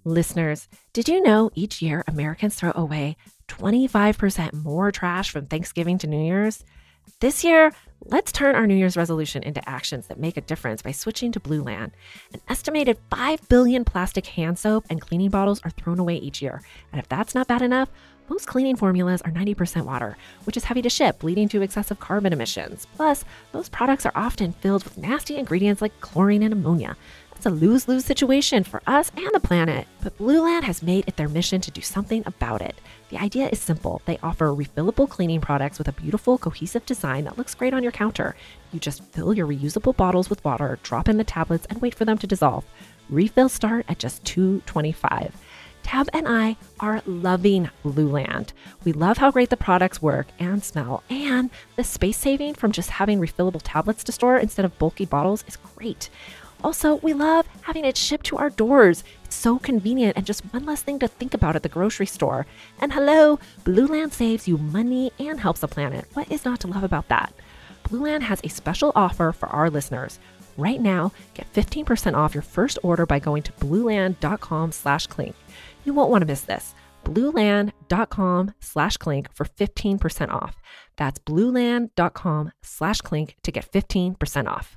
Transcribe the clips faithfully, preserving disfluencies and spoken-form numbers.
Listeners, did you know each year Americans throw away twenty-five percent more trash from Thanksgiving to New Year's? This year, let's turn our New Year's resolution into actions that make a difference by switching to Blue Land. An estimated five billion plastic hand soap and cleaning bottles are thrown away each year. And if that's not bad enough, most cleaning formulas are ninety percent water, which is heavy to ship, leading to excessive carbon emissions. Plus, those products are often filled with nasty ingredients like chlorine and ammonia. It's a lose-lose situation for us and the planet. But Blue Land has made it their mission to do something about it. The idea is simple. They offer refillable cleaning products with a beautiful, cohesive design that looks great on your counter. You just fill your reusable bottles with water, drop in the tablets, and wait for them to dissolve. Refills start at just two dollars and twenty-five cents. Tab and I are loving Blue Land. We love how great the products work and smell, and the space saving from just having refillable tablets to store instead of bulky bottles is great. Also, we love having it shipped to our doors. It's so convenient and just one less thing to think about at the grocery store. And hello, Blue Land saves you money and helps the planet. What is not to love about that? Blue Land has a special offer for our listeners. Right now, get fifteen percent off your first order by going to blueland.com slash clink. You won't want to miss this. blueland.com slash clink for fifteen percent off. That's blueland.com slash clink to get fifteen percent off.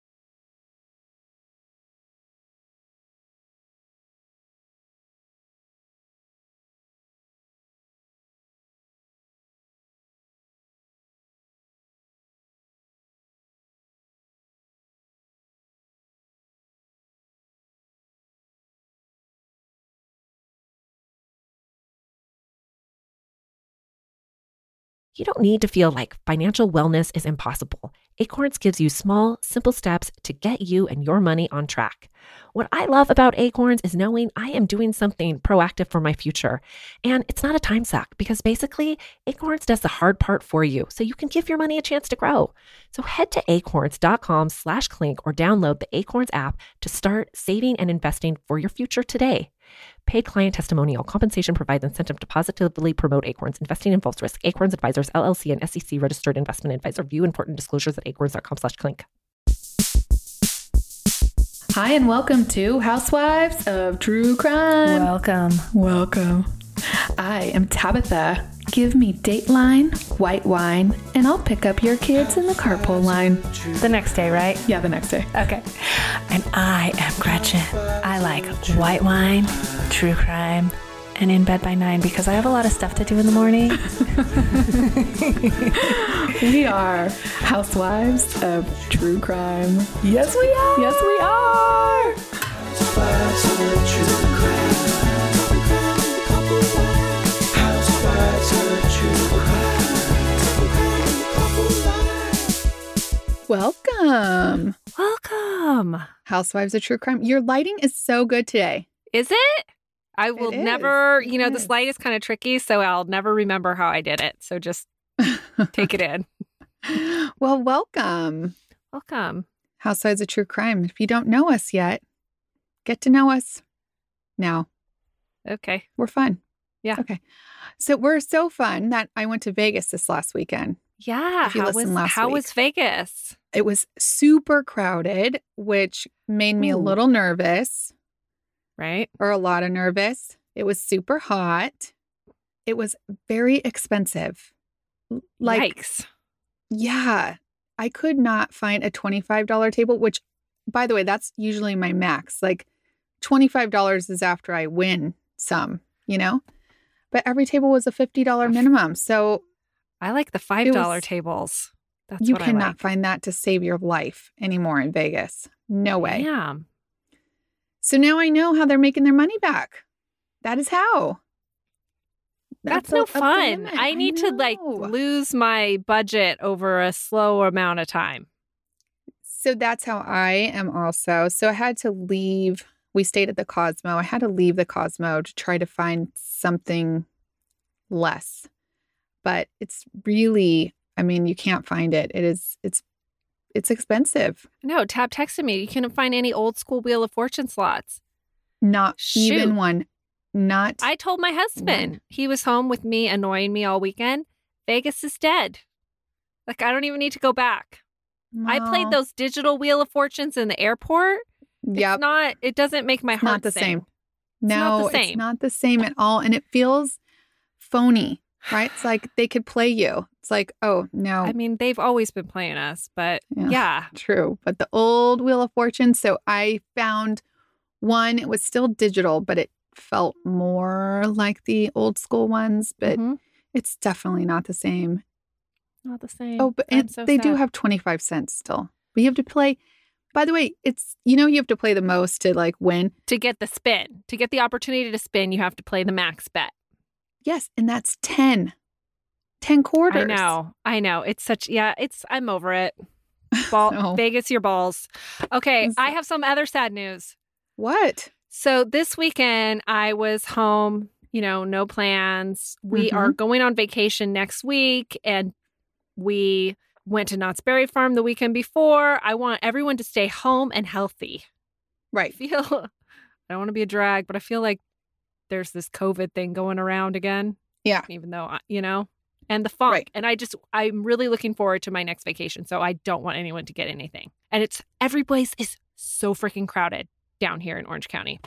You don't need to feel like financial wellness is impossible. Acorns gives you small, simple steps to get you and your money on track. What I love about Acorns is knowing I am doing something proactive for my future. And it's not a time suck because basically Acorns does the hard part for you so you can give your money a chance to grow. So head to acorns.com slash clink or download the Acorns app to start saving and investing for your future today. Paid client testimonial. Compensation provides incentive to positively promote Acorns. Investing involves risk. Acorns Advisors, L L C, and S E C registered investment advisor. View important disclosures at acorns.com slash clink. Hi, and welcome to Housewives of True Crime. Welcome. Welcome. I am Tabitha. Give me Dateline, white wine, and I'll pick up your kids in the carpool line. The next day, right? Yeah, the next day. Okay. And I am Gretchen. I like white wine, true crime, and in bed by nine because I have a lot of stuff to do in the morning. We are Housewives of True Crime. Yes, we are. Yes, we are. Housewives of True Crime. Housewives of True Crime. Welcome. Welcome. Housewives of True Crime. Your lighting is so good today. Is it? I will It is. never, you know, It this is. light is kind of tricky, so I'll never remember how I did it. So just take it in. Well, welcome. Welcome. Housewives of True Crime. If you don't know us yet, get to know us now. Okay. We're fun. Yeah. Okay. So we're so fun that I went to Vegas this last weekend. Yeah. If you How was listened last how week. was Vegas? It was super crowded, which made me a Ooh. little nervous, Right? or a lot of nervous. It was super hot. It was very expensive. Like, Yikes. yeah, I could not find a twenty-five dollars table, which, by the way, that's usually my max. Like, twenty-five dollars is after I win some, you know? But every table was a fifty dollars minimum. So I like the five dollar tables. That's you what I cannot like. find that to save your life anymore in Vegas. No way. Yeah. So now I know how they're making their money back. That is how. That's Up no the- up the fun. limit. I need to like know. lose my budget over a slow amount of time. So that's how I am also. So I had to leave. We stayed at the Cosmo. I had to leave the Cosmo to try to find something less. But it's really, I mean, you can't find it. It is, it's, it's expensive. No, Tab texted me. You couldn't find any old school Wheel of Fortune slots. Not Shoot. even one. Not. I told my husband. He was home with me, annoying me all weekend. Vegas is dead. Like, I don't even need to go back. I played No. those digital Wheel of Fortunes in the airport. Yep. It's not, it doesn't make my It's heart not the sing. same. No, not the it's same. not the same at all. And it feels phony, right? It's like they could play you. It's like, oh, no. I mean, they've always been playing us, but Yeah. yeah. True. But the old Wheel of Fortune. So I found one, it was still digital, but it felt more like the old school ones, but Mhm. it's definitely not the same. Not the same. Oh, but I'm and so they do sad. have twenty-five cents still. But you have to play. By the way, it's, you know, you have to play the most to like win. To get the spin, to get the opportunity to spin, you have to play the max bet. Yes. And that's ten. ten quarters. I know. I know. It's such, yeah, it's, I'm over it. Ball, So- Vegas, your balls. Okay. So- I have some other sad news. What? So this weekend, I was home, you know, no plans. We Mhm. are going on vacation next week, and we went to Knott's Berry Farm the weekend before. I want everyone to stay home and healthy. I Right. feel, I don't want to be a drag, but I feel like there's this COVID thing going around again. Yeah. Even though, I- you know, and the funk. Right. And I just, I'm really looking forward to my next vacation. So I don't want anyone to get anything. And it's, every place is so freaking crowded down here in Orange County.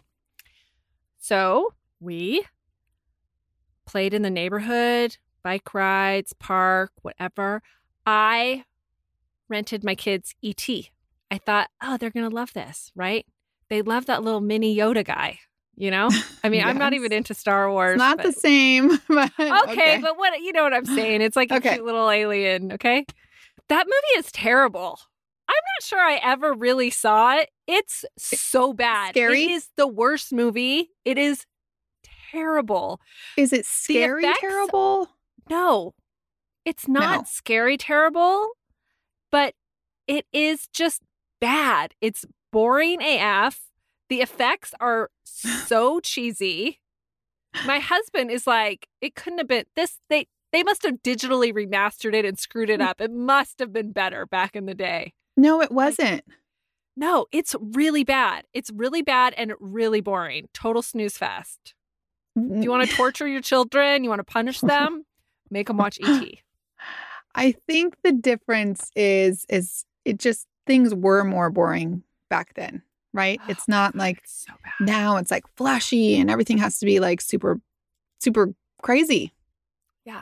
So we played in the neighborhood, bike rides, park, whatever. I rented my kids E T. I thought, oh, they're going to love this, right? They love that little mini Yoda guy, you know? I mean, I'm not Yes. even into Star Wars. It's not but- the same. But Okay, but what, you know what I'm saying? It's like a Okay. cute little alien, okay? That movie is terrible. I'm not sure I ever really saw it. It's so bad. Scary? It is the worst movie. It is terrible. Is it scary effects- terrible? No, it's not No. scary terrible, but it is just bad. It's boring A F. The effects are so cheesy. My husband is like, it couldn't have been this. They they must have digitally remastered it and screwed it up. It must have been better back in the day. No, it wasn't. No, it's really bad. It's really bad and really boring. Total snooze fest. Do you want to torture your children? You want to punish them? Make them watch E T. I think the difference is is it just things were more boring back then, right? It's not like It's so bad. now it's like flashy and everything has to be like super super crazy. Yeah.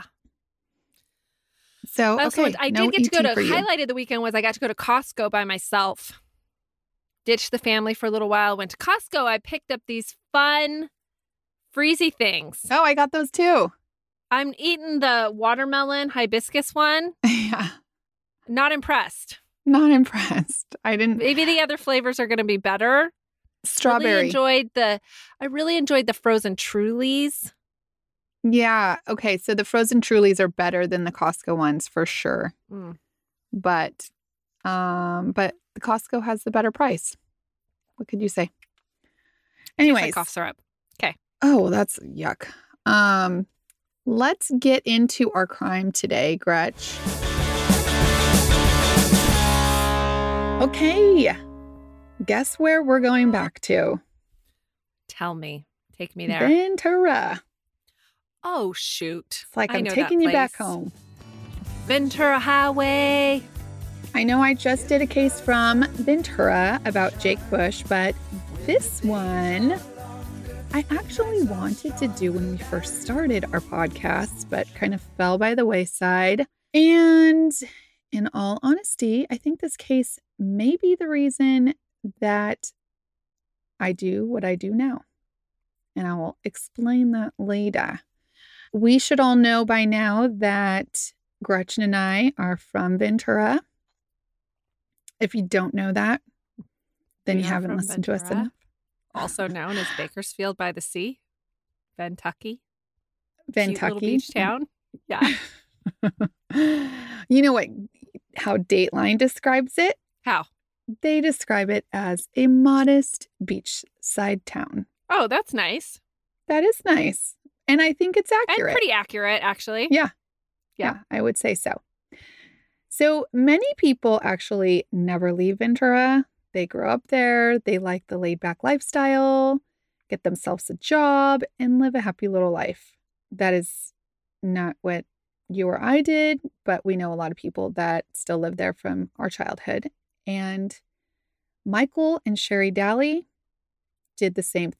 So I also okay, went- I no did get to go E T to for you. highlight of the weekend was I got to go to Costco by myself. Ditched the family for a little while, went to Costco. I picked up these fun freezy things. Oh, I got those too. I'm eating the watermelon hibiscus one. Yeah. Not impressed. Not impressed. I didn't Maybe the other flavors are going to be better. Really strawberry. enjoyed the I really enjoyed the frozen Trulies. Yeah. Okay. So the frozen Trulies are better than the Costco ones for sure. Mm. But um, but the Costco has the better price. What could you say? Tastes Anyways. like cough syrup. Oh, that's yuck. Um, let's get into our crime today, Gretch. Okay. Guess where we're going back to? Tell me. Take me there. Ventura. Oh, shoot. It's like I I'm know that taking you back place. home. Ventura Highway. I know I just did a case from Ventura about Jake Bush, but this one I actually wanted to do when we first started our podcast, but kind of fell by the wayside. And in all honesty, I think this case may be the reason that I do what I do now. And I will explain that later. We should all know by now that Gretchen and I are from Ventura. If you don't know that, then We you are haven't from listened to us Ventura. enough. Also known as Bakersfield by the Sea. Ventucky. Cute Ventucky. little beach town. Yeah. You know what? How Dateline describes it? How? They describe it as a modest beachside town. Oh, that's nice. That is nice. And I think it's And accurate. pretty accurate, actually. Yeah. Yeah. Yeah, I would say so. So many people actually never leave Ventura. They grow up there. They like the laid back lifestyle, get themselves a job, and live a happy little life. That is not what you or I did, but we know a lot of people that still live there from our childhood. And Michael and Sherry Daly did the same thing.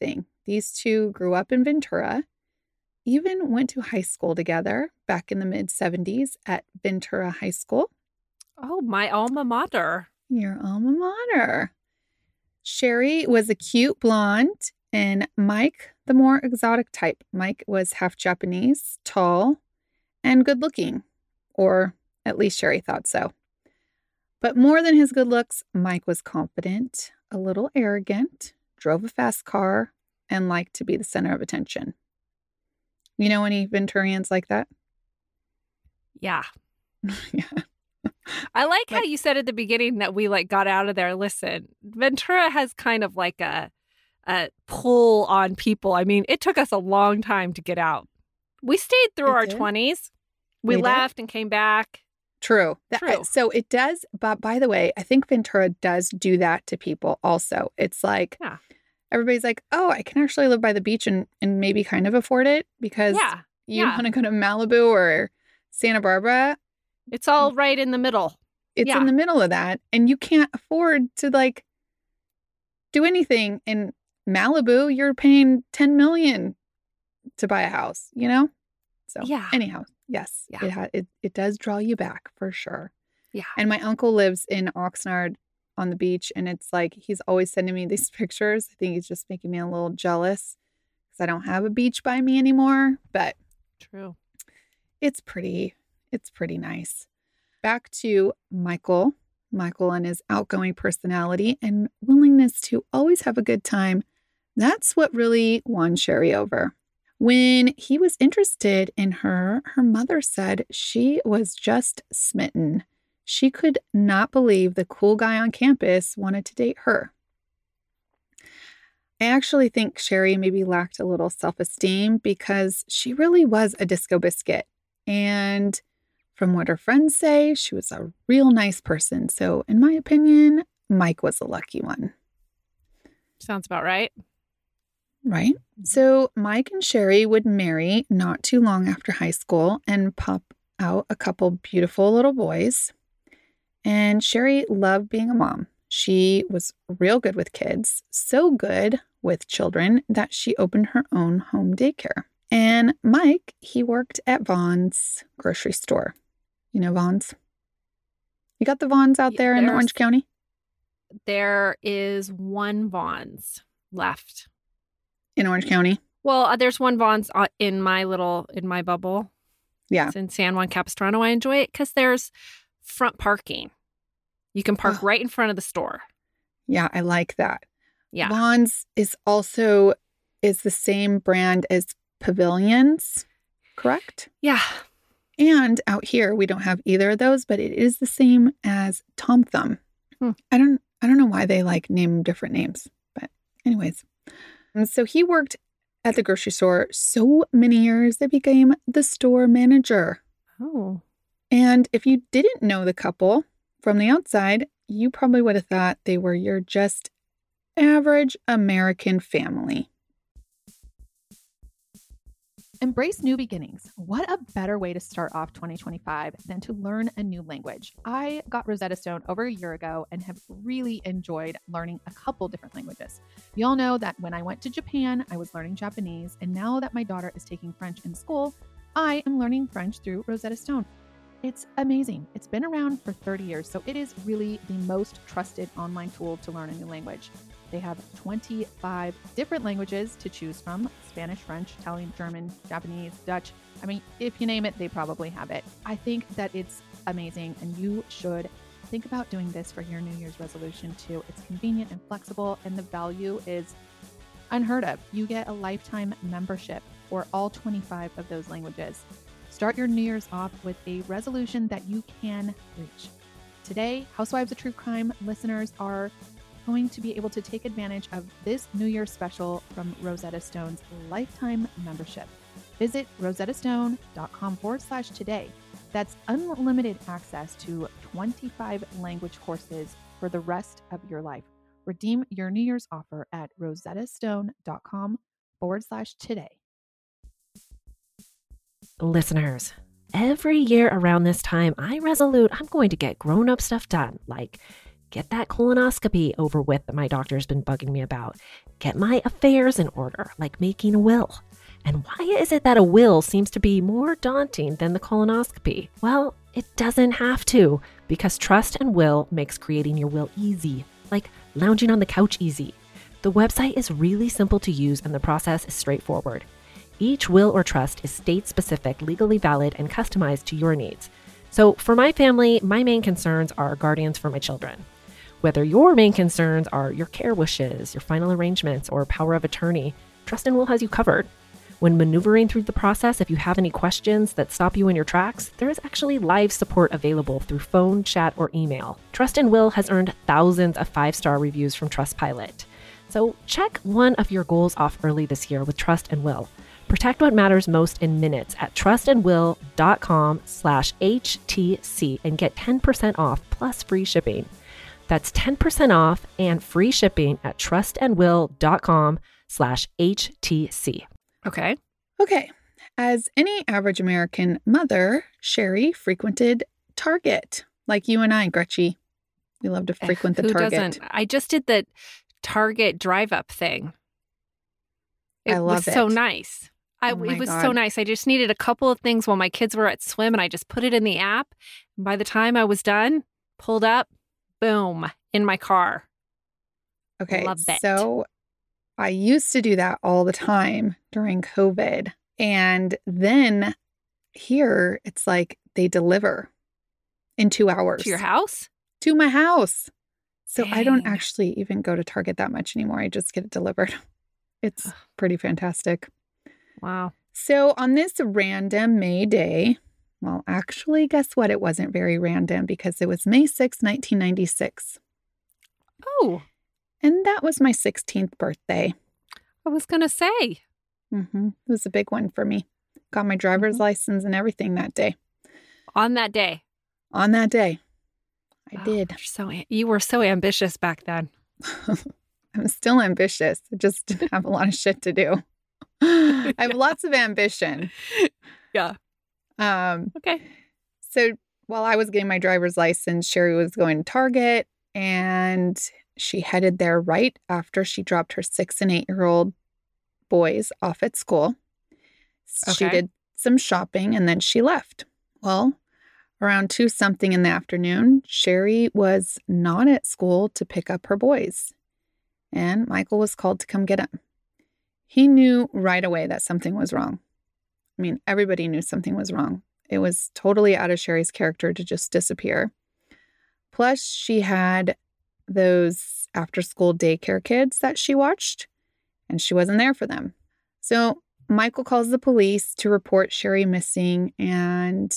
These two grew up in Ventura, even went to high school together back in the mid seventies at Ventura High School. Oh, my alma mater. Your alma mater. Sherry was a cute blonde, and Mike, the more exotic type. Mike was half Japanese, tall, and good looking, or at least Sherry thought so. But more than his good looks, Mike was confident, a little arrogant, drove a fast car, and liked to be the center of attention. You know any Venturians like that? Yeah. Yeah. I like how Like- you said at the beginning that we like got out of there. Listen, Ventura has kind of like a a pull on people. I mean, it took us a long time to get out. We stayed through It our did. twenties. We, We did. left and came back. True. That- True. So it does, but by the way, I think Ventura does do that to people also. It's like, Yeah. everybody's like, oh, I can actually live by the beach and, and maybe kind of afford it because Yeah. you yeah. want to go to Malibu or Santa Barbara. It's all right in the middle. It's Yeah. in the middle of that. And you can't afford to like do anything in Malibu. You're paying ten million to buy a house, you know? So Yeah. anyhow, yes, Yeah. it, ha- it it does draw you back for sure. Yeah. And my uncle lives in Oxnard on the beach, and it's like he's always sending me these pictures. I think he's just making me a little jealous because I don't have a beach by me anymore, but True. it's pretty, it's pretty nice. Back to Michael. Michael and his outgoing personality and willingness to always have a good time. That's what really won Sherry over. When he was interested in her, her mother said she was just smitten. She could not believe the cool guy on campus wanted to date her. I actually think Sherry maybe lacked a little self-esteem because she really was a disco biscuit. And from what her friends say, she was a real nice person. So in my opinion, Mike was the lucky one. Sounds about right. Right? So Mike and Sherry would marry not too long after high school and pop out a couple beautiful little boys. And Sherry loved being a mom. She was real good with kids, so good with children that she opened her own home daycare. And Mike, he worked at Vaughn's grocery store. You know Vaughn's? You got the Vaughn's out Yeah, there in there's- Orange County? There is one Vaughn's left. In Orange County? Well, uh, there's one Vaughn's uh, in my little, in my bubble. Yeah. It's in San Juan Capistrano. I enjoy it because there's front parking. You can park Oh. right in front of the store. Yeah, I like that. Yeah. Vaughn's is also is the same brand as Pavilions, correct? Yeah. And out here we don't have either of those, but it is the same as Tom Thumb. Hmm. I don't I don't know why they like name different names, but anyways. And so he worked at the grocery store so many years that became the store manager. Oh. And if you didn't know the couple from the outside, you probably would have thought they were your just average American family. Embrace new beginnings. What a better way to start off twenty twenty-five than to learn a new language? I got Rosetta Stone over a year ago and have really enjoyed learning a couple different languages. You all know that when I went to Japan, I was learning Japanese, and now that my daughter is taking French in school, I am learning French through Rosetta Stone. It's amazing. It's been around for thirty years, so it is really the most trusted online tool to learn a new language. They have twenty-five different languages to choose from: Spanish, French, Italian, German, Japanese, Dutch. I mean, if you name it, they probably have it. I think that it's amazing, and you should think about doing this for your New Year's resolution too. It's convenient and flexible, and the value is unheard of. You get a lifetime membership for all twenty-five of those languages. Start your New Year's off with a resolution that you can reach. Today, Housewives of True Crime listeners are going to be able to take advantage of this New Year's special from Rosetta Stone's lifetime membership. Visit rosettastone.com forward slash today. That's unlimited access to twenty-five language courses for the rest of your life. Redeem your New Year's offer at rosettastone.com forward slash today. Listeners, every year around this time, I resolute I'm going to get grown-up stuff done, like Get that colonoscopy over with that my doctor's been bugging me about. Get my affairs in order, like making a will. And why is it that a will seems to be more daunting than the colonoscopy? Well, it doesn't have to, because Trust and Will makes creating your will easy, like lounging on the couch easy. The website is really simple to use and the process is straightforward. Each will or trust is state-specific, legally valid, and customized to your needs. So for my family, my main concerns are guardians for my children. Whether your main concerns are your care wishes, your final arrangements, or power of attorney, Trust and Will has you covered. When maneuvering through the process, if you have any questions that stop you in your tracks, there is actually live support available through phone, chat, or email. Trust and Will has earned thousands of five-star reviews from Trustpilot. So check one of your goals off early this year with Trust and Will. Protect what matters most in minutes at trustandwill.com slash HTC and get ten percent off plus free shipping. That's ten percent off and free shipping at trustandwill.com slash HTC. Okay. Okay. As any average American mother, Sherry frequented Target, like you and I, Gretchen. We love to frequent the Who Target. doesn't? I just did the Target drive-up thing. It I love was so it. nice. I, Oh my it was God. so nice. I just needed a couple of things while my kids were at swim, and I just put it in the app. And by the time I was done, pulled up, boom, in my car. Okay. Love it. So I used to do that all the time during COVID. And then here it's like they deliver in two hours To your house? to my house. So I don't Dang. actually even go to Target that much anymore. I just get it delivered. It's pretty fantastic. Wow. So on this random May day, well, actually, guess what? It wasn't very random because it was May sixth, nineteen ninety-six. Oh, And that was my sixteenth birthday. I was going to say. hmm It was a big one for me. Got my driver's Mhm. license and everything that day. On that day. On that day, I Oh, did. you're so you were so ambitious back then. I'm still ambitious. I just have a lot of shit to do. I have lots of ambition. Yeah. Um, Okay. so while I was getting my driver's license, Sherry was going to Target, and she headed there right after she dropped her six and eight year old boys off at school. She Okay. did some shopping and then she left. Well, around two something in the afternoon, Sherry was not at school to pick up her boys, and Michael was called to come get him. He knew right away that something was wrong. I mean, everybody knew something was wrong. It was totally out of Sherry's character to just disappear. Plus, she had those after-school daycare kids that she watched, and she wasn't there for them. So Michael calls the police to report Sherry missing, and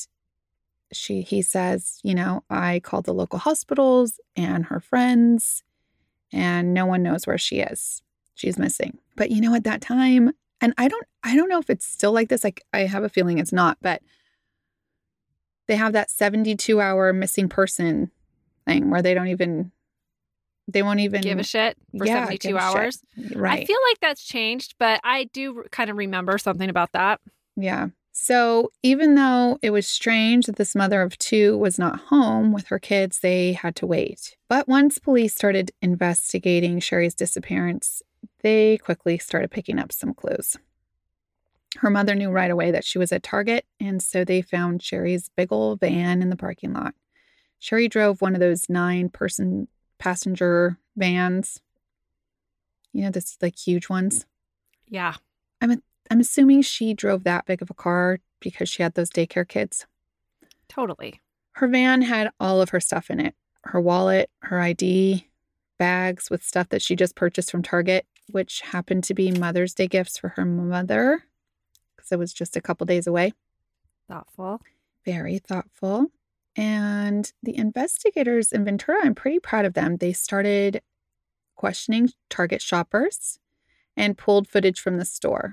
she he says, you know, I called the local hospitals and her friends, and no one knows where she is. She's missing. But you know, at that time, and I don't I don't know if it's still like this. Like, I have a feeling it's not, but they have that seventy-two hour missing person thing where they don't even they won't even Give a shit for Yeah, seventy-two give a shit. hours. right. I feel like that's changed, but I do kind of remember something about that. Yeah. So even though it was strange that this mother of two was not home with her kids, they had to wait. But once police started investigating Sherry's disappearance, they quickly started picking up some clues. Her mother knew right away that she was at Target, and so they found Sherry's big old van in the parking lot. Sherry drove one of those nine-person passenger vans. You know, this like huge ones. Yeah. I'm assuming she drove that big of a car because she had those daycare kids. Totally. Her van had all of her stuff in it. Her wallet, her I D, bags with stuff that she just purchased from Target, which happened to be Mother's Day gifts for her mother because it was just a couple days away. Thoughtful. Very thoughtful. And the investigators in Ventura, I'm pretty proud of them. They started questioning Target shoppers and pulled footage from the store.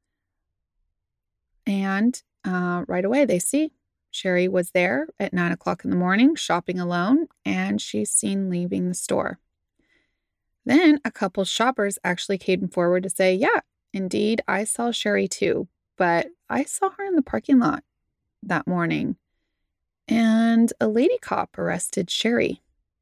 And uh, right away, they see Sherry was there at nine o'clock in the morning shopping alone, and she's seen leaving the store. Then a couple shoppers actually came forward to say, yeah, indeed, I saw Sherry too, but I saw her in the parking lot that morning. And a lady cop arrested Sherry.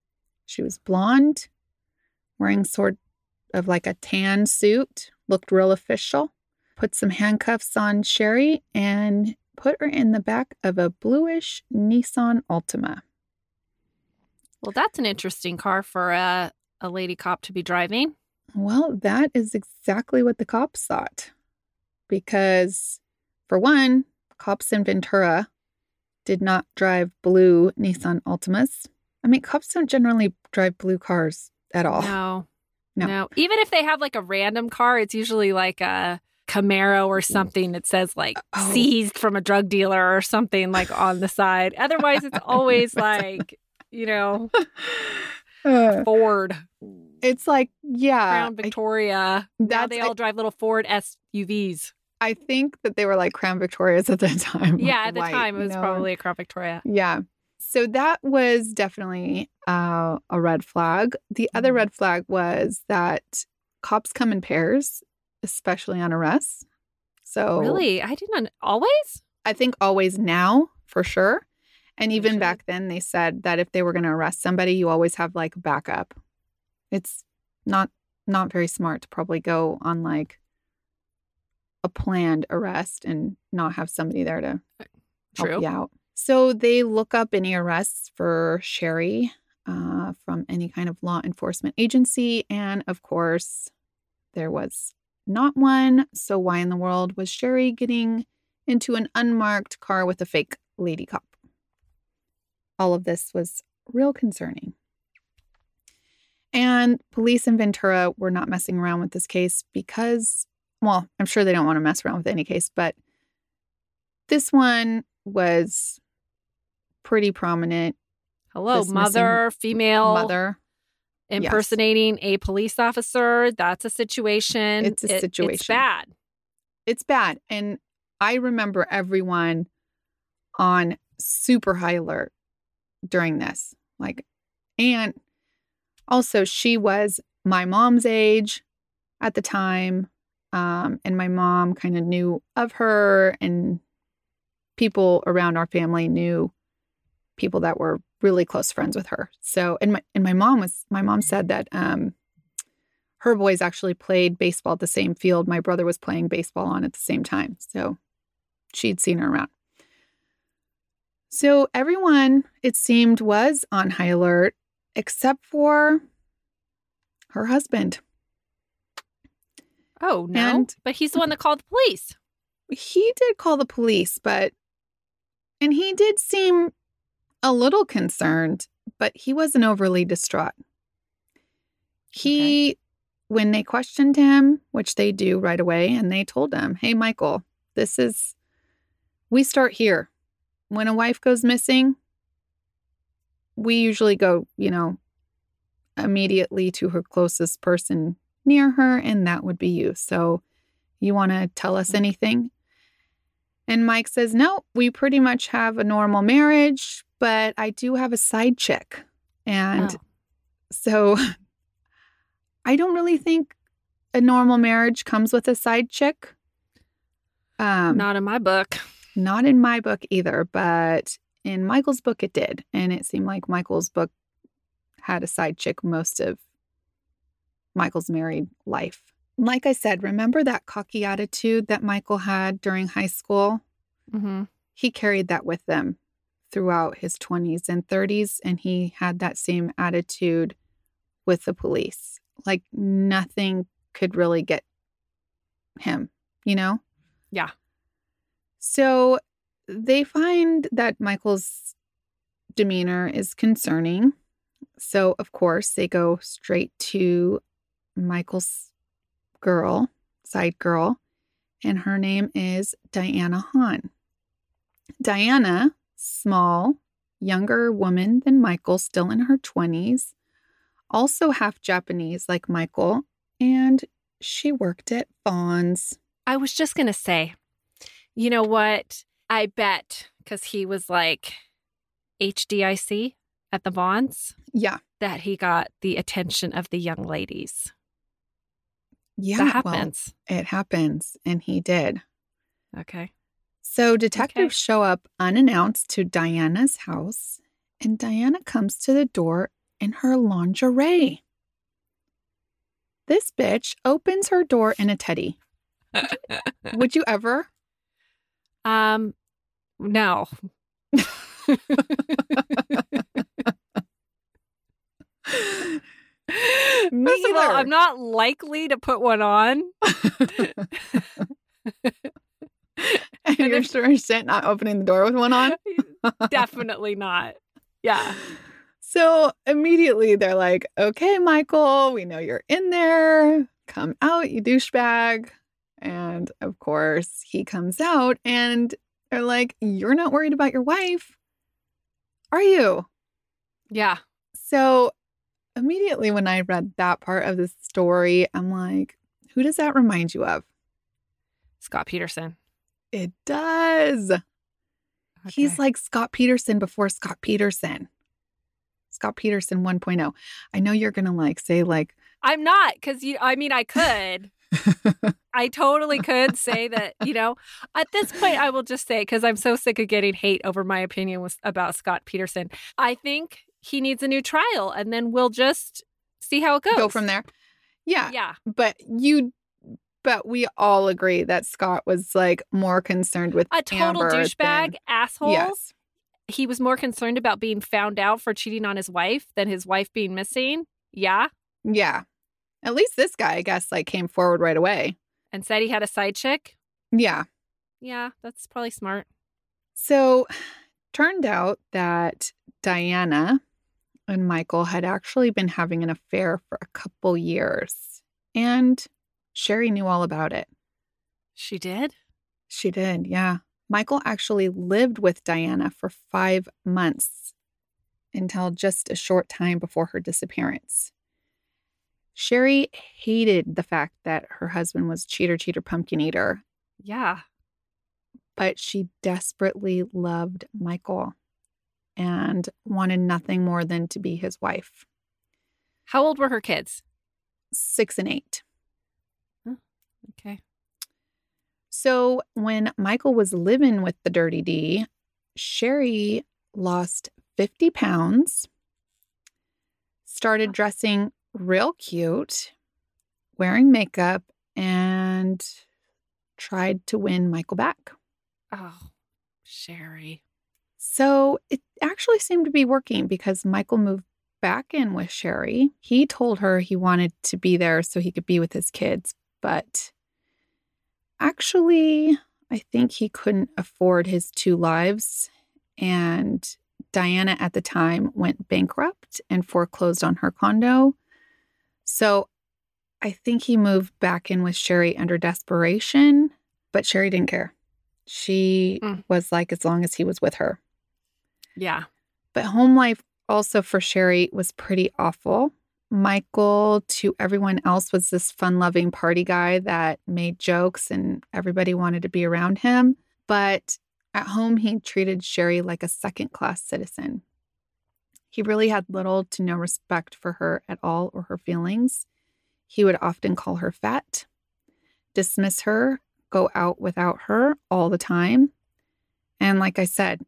She was blonde, wearing sort of like a tan suit, looked real official. Put some handcuffs on Sherry and put her in the back of a bluish Nissan Altima. Well, that's an interesting car for a, a lady cop to be driving. Well, that is exactly what the cops thought. Because, for one, cops in Ventura did not drive blue Nissan Altimas. I mean, cops don't generally drive blue cars at all. No. No. No. Even if they have like a random car, it's usually like a Camaro or something that says like Oh. seized from a drug dealer or something like on the side. Otherwise, it's always like, you know, Uh, Ford, it's like, yeah. Crown Victoria. Now that's- they all I- drive little Ford S U Vs. I think that they were like Crown Victorias at the time. Yeah, like at the white, time, it you was know? probably a Crown Victoria. Yeah. So that was definitely uh, a red flag. The other Mhm. red flag was that cops come in pairs, especially on arrests. So Really? I didn't always? I think always now for sure. And They even should. back then, they said that if they were going to arrest somebody, you always have like backup. It's not not very smart to probably go on like a planned arrest and not have somebody there to help True. you out. So they look up any arrests for Sherry uh, from any kind of law enforcement agency. And of course, there was not one. So why in the world was Sherry getting into an unmarked car with a fake lady cop? All of this was real concerning. And police in Ventura were not messing around with this case because, well, I'm sure they don't want to mess around with any case, but this one was pretty prominent. Hello, This missing mother, female, Mother. impersonating a police officer. That's a situation. It's a It- It's situation. bad. It's bad. And I remember everyone on super high alert during this. Like, and also she was my mom's age at the time. Um, and my mom kind of knew of her, and people around our family knew people that were really close friends with her. So, and my, and my mom was, my mom said that, um, her boys actually played baseball at the same field my brother was playing baseball on at the same time. So she'd seen her around. So everyone, it seemed, was on high alert except for her husband. Oh, no. And- but he's the one that called the police. He did call the police, but, and he did seem a little concerned, but he wasn't overly distraught. He, when they questioned him, which they do right away, and they told him, hey, Michael, this is, we start here. When a wife goes missing, we usually go, you know, immediately to her closest person near her, and that would be you. So you want to tell us anything? And Mike says, no, we pretty much have a normal marriage, but I do have a side chick. And Oh. so I don't really think a normal marriage comes with a side chick. Um, Not in my book. not in my book either, but in Michael's book it did. And it seemed like Michael's book had a side chick most of Michael's married life. Like I said, remember that cocky attitude that Michael had during high school? Mm-hmm. He carried that with him throughout his twenties and thirties, and he had that same attitude with the police. Like nothing could really get him, you know? Yeah. So they find that Michael's demeanor is concerning. So, of course, they go straight to Michael's girl, side girl, and her name is Diana Hahn. Diana, small, younger woman than Michael, still in her twenties, also half Japanese like Michael, and she worked at Vaughn's. I was just going to say, you know what? I bet because he was like H D I C at the Vaughn's Yeah. that he got the attention of the young ladies. Yeah. That well, happens. it happens, and he did. Okay. So detectives Okay. show up unannounced to Diana's house, and Diana comes to the door in her lingerie. This bitch opens her door in a teddy. Would you ever? Um, no. Me First of all, either. I'm not likely to put one on. And you're if- sure shit not opening the door with one on? Definitely not. Yeah. So immediately they're like, okay, Michael, we know you're in there. Come out, you douchebag. And of course, he comes out and they're like, you're not worried about your wife, are you? Yeah. So immediately when I read that part of the story, I'm like, who does that remind you of? Scott Peterson. It does. He's Okay. like Scott Peterson before Scott Peterson. Scott Peterson one point oh. I know you're going to like say like, I'm not, because you, I mean, I could. I totally could say that, you know, at this point, I will just say, because I'm so sick of getting hate over my opinion with, about Scott Peterson. I think he needs a new trial and then we'll just see how it goes. go from there. Yeah. Yeah. But you, but we all agree that Scott was like more concerned with A total Amber douchebag, than- asshole. Yes. He was more concerned about being found out for cheating on his wife than his wife being missing. Yeah. Yeah. At least this guy, I guess, like came forward right away. And said he had a side chick. Yeah. Yeah, that's probably smart. So turned out that Diana and Michael had actually been having an affair for a couple years. And Sherry knew all about it. She did? She did, yeah. Michael actually lived with Diana for five months until just a short time before her disappearance. Sherry hated the fact that her husband was cheater, cheater, pumpkin eater, Yeah. but she desperately loved Michael and wanted nothing more than to be his wife. How old were her kids? Six and eight. Okay. So when Michael was living with the Dirty D, Sherry lost fifty pounds, started dressing real cute, wearing makeup, and tried to win Michael back. Oh, Sherry. So it actually seemed to be working because Michael moved back in with Sherry. He told her he wanted to be there so he could be with his kids, but actually, I think he couldn't afford his two lives. And Diana at the time went bankrupt and foreclosed on her condo. So I think he moved back in with Sherry under desperation, but Sherry didn't care. She Mm. was like, as long as he was with her. Yeah. But home life also for Sherry was pretty awful. Michael, to everyone else, was this fun-loving party guy that made jokes and everybody wanted to be around him. But at home, he treated Sherry like a second-class citizen. He really had little to no respect for her at all or her feelings. He would often call her fat, dismiss her, go out without her all the time. And like I said,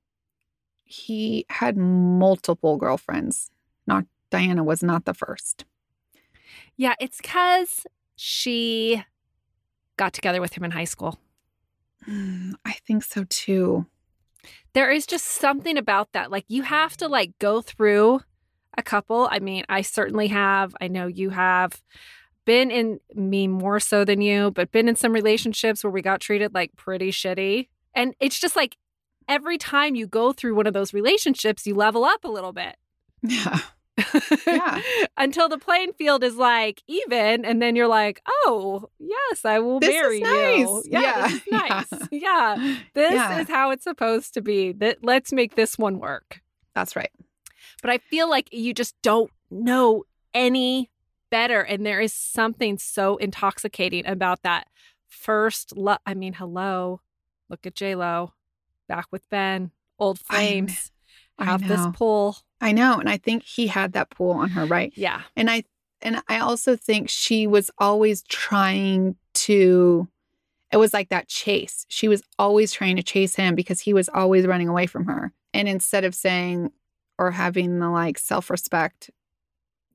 he had multiple girlfriends. Not Diana was not the first. Yeah, it's because she got together with him in high school. Mm, I think so too. There is just something about that. Like, you have to like go through a couple. I mean, I certainly have. I know you have been in, me more so than you, but been in some relationships where we got treated like pretty shitty. And it's just like every time you go through one of those relationships, you level up a little bit. Yeah. Yeah. Until the playing field is like even, and then you're like, oh, yes, I will This is marry you. nice. Yeah, Yeah. this is nice. Yeah. This Yeah. is how it's supposed to be. That let's make this one work. That's right. But I feel like you just don't know any better. And there is something so intoxicating about that first love. I mean, hello, look at J-Lo, back with Ben, old I kn- flames, I have this know. pull. I know. And I think he had that pull on her, right? Yeah. And I and I also think she was always trying to, it was like that chase. She was always trying to chase him because he was always running away from her. And instead of saying or having the like self-respect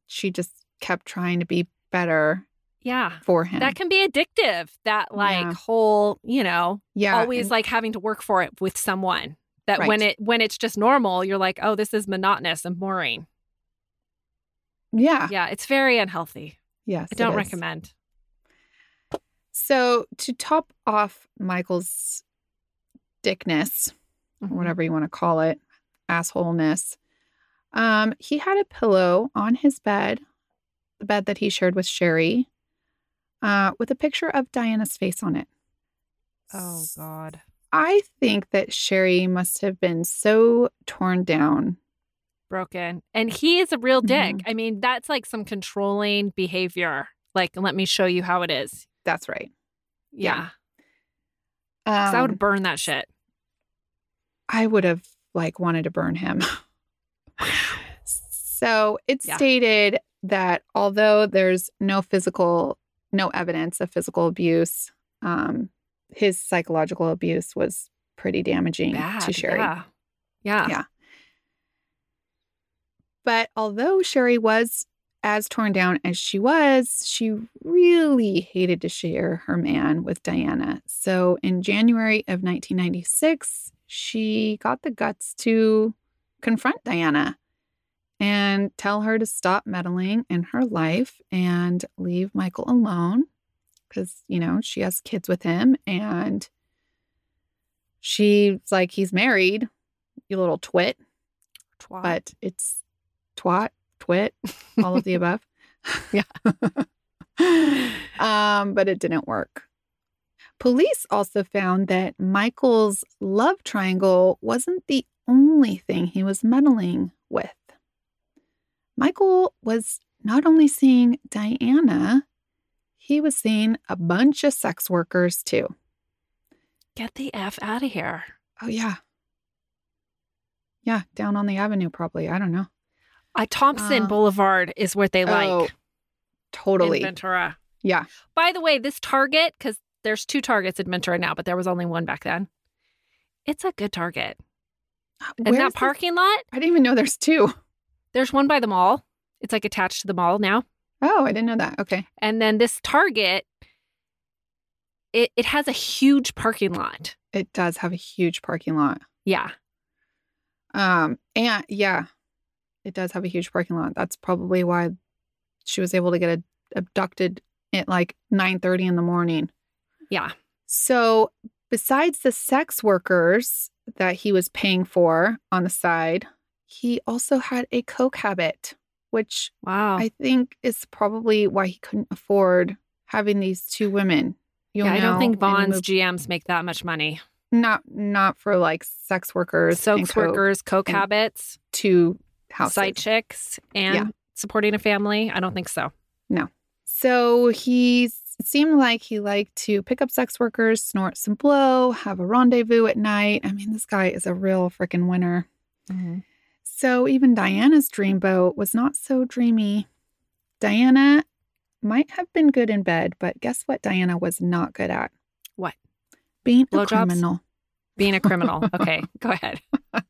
she just kept trying to be better Yeah. for him. That can be addictive. That like Yeah. whole, you know, yeah. always and- like having to work for it with someone. That when Right. it when it's just normal, you're like, oh, this is monotonous and boring. yeah. Yeah, it's very unhealthy. Yes. I don't it is. recommend. So to top off Michael's dickness, Mhm. or whatever you want to call it, assholeness, um, he had a pillow on his bed, the bed that he shared with Sherry, uh, with a picture of Diana's face on it. Oh God. I think that Sherry must have been so torn down. Broken. And he is a real dick. Mhm. I mean, that's like some controlling behavior. Like, let me show you how it is. That's right. Yeah. Um, 'Cause I would burn that shit. I would have like wanted to burn him. So it Yeah. stated that although there's no physical, no evidence of physical abuse, um, his psychological abuse was pretty damaging Bad. to Sherry. Yeah. Yeah. Yeah. But although Sherry was as torn down as she was, she really hated to share her man with Diana. So in January of nineteen ninety-six, she got the guts to confront Diana and tell her to stop meddling in her life and leave Michael alone because, you know, she has kids with him and she's like, he's married, you little twit, Twat. but it's twat, twit, all of the above. Yeah. um, but it didn't work. Police also found that Michael's love triangle wasn't the only thing he was meddling with. Michael was not only seeing Diana, he was seeing a bunch of sex workers too. Get the F out of here. Oh, yeah. Yeah, down on the avenue, probably. I don't know. Uh, Thompson Um, Boulevard is what they like Oh, totally. in Ventura. Yeah. By the way, this Target, because there's two Targets in Ventura now, but there was only one back then. It's a good Target. And Where's that this- parking lot, I didn't even know there's two. there's one by the mall. It's like attached to the mall now. Oh, I didn't know that. Okay. And then this Target, it, it has a huge parking lot. It does have a huge parking lot. Yeah. Um, and yeah, it does have a huge parking lot. That's probably why she was able to get a, abducted at like nine thirty in the morning. Yeah. So besides the sex workers that he was paying for on the side, he also had a coke habit, which Wow. I think is probably why he couldn't afford having these two women. You yeah, I don't know, think in Vaughn's mov- G Ms make that much money. not not for like sex workers, and Sex coke, workers, coke and habits, two houses. side chicks, and Yeah. supporting a family. I don't think so. So he s- it seemed like he liked to pick up sex workers, snort some blow, have a rendezvous at night. I mean, this guy is a real freaking winner. So even Diana's dreamboat was not so dreamy. Diana might have been good in bed, but guess what Diana was not good at? What? Being a Blowjobs? criminal. Being a criminal. Okay, go ahead.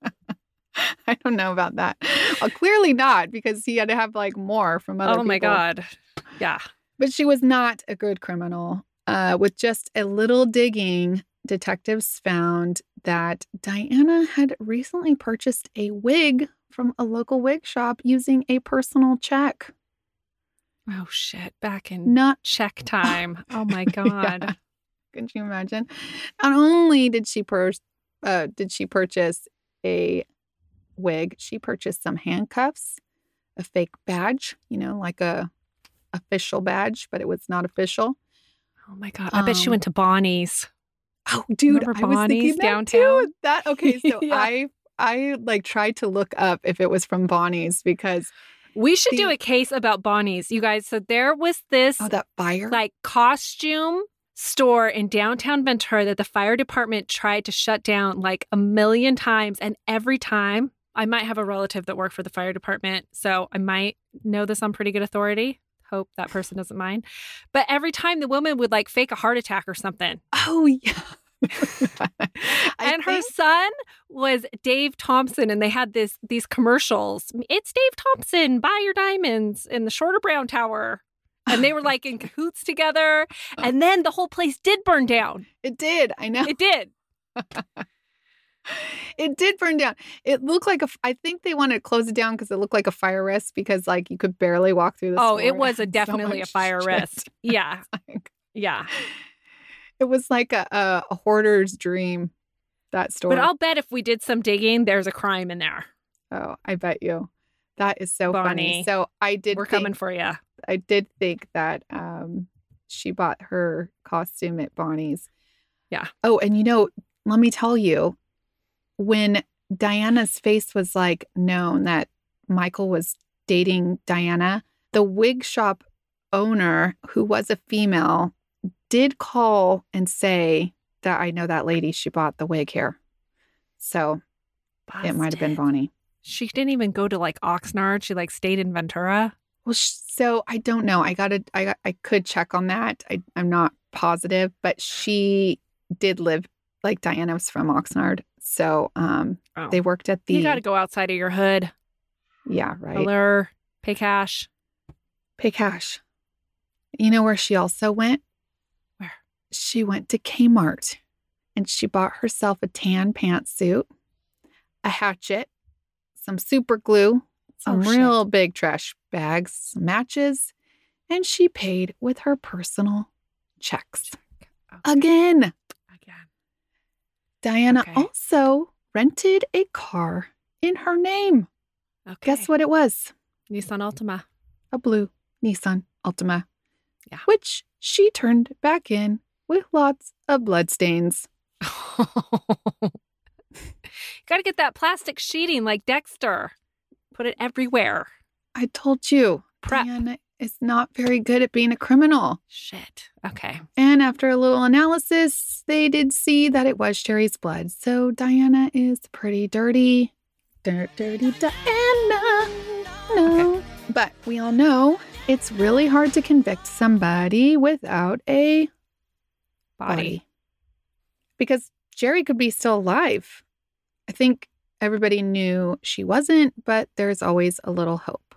I don't know about that. Well, clearly not, because he had to have like more from other Oh my people. God. Yeah. But she was not a good criminal. Uh, with just a little digging, detectives found that Diana had recently purchased a wig from a local wig shop using a personal check. Oh shit. Back in Not, check time. Oh my Yeah. God. Could you imagine? Not only did she pur- uh, did she purchase a wig, she purchased some handcuffs, a fake badge, you know, like a official badge, but it was not official. Oh my God. I bet she Um, went to Bonnie's. Oh, dude, Remember I was thinking Bonnie's that downtown? too. That okay, so Yeah. I I like tried to look up if it was from Bonnie's because We should do the- a case about Bonnie's, you guys. So there was this oh, that fire. like costume store in downtown Ventura that the fire department tried to shut down like a million times. And every time, I might have a relative that worked for the fire department, so I might know this on pretty good authority. Hope that person doesn't mind. But every time the woman would like fake a heart attack or something. Oh yeah, And her think- son was Dave Thompson, and they had this these commercials. It's Dave Thompson, buy your diamonds in the Shorter Brown Tower. And they were like in cahoots together. And then the whole place did burn down. It did. I know. It did. It did burn down. It looked like a. f- I think they wanted to close it down because it looked like a fire risk because like you could barely walk through the Oh, store. it was a had so definitely a much fire shit. risk. Yeah. Like, Yeah. it was like a, a, a hoarder's dream, that store. But I'll bet if we did some digging, there's a crime in there. oh, I bet you. That is so funny. Bonnie, So I did We're think, coming for you. I did think that um, she bought her costume at Bonnie's. Yeah. Oh, and you know, let me tell you, when Diana's face was like known that Michael was dating Diana, the wig shop owner, who was a female, did call and say that I know that lady, she bought the wig here. So it might have been Busted. Bonnie. She didn't even go to like Oxnard. She like stayed in Ventura. Well, sh- so I don't know. I got to, I got, I could check on that. I, I'm not positive, but she did live, like Diana was from Oxnard. So um, Oh. they worked at the, You got to go outside of your hood. yeah, right. Allure, pay cash. Pay cash. You know where she also went? Where? She went to Kmart and she bought herself a tan pantsuit, a hatchet, some super glue, some Oh, real big trash bags, some matches, and she paid with her personal checks. Okay. Again, Again. Diana Okay. also rented a car in her name. Okay. Guess what it was? Nissan Altima. A blue Nissan Altima, Yeah. which she turned back in with lots of bloodstains. Got to get that plastic sheeting like Dexter. Put it everywhere. I told you, Prep. Diana is not very good at being a criminal. Shit. Okay. And after a little analysis, they did see that it was Sherry's blood. So Diana is pretty dirty. Dirt, dirty Diana. No. But we all know it's really hard to convict somebody without a Body. body. Because Jerry could be still alive. I think everybody knew she wasn't, but there's always a little hope.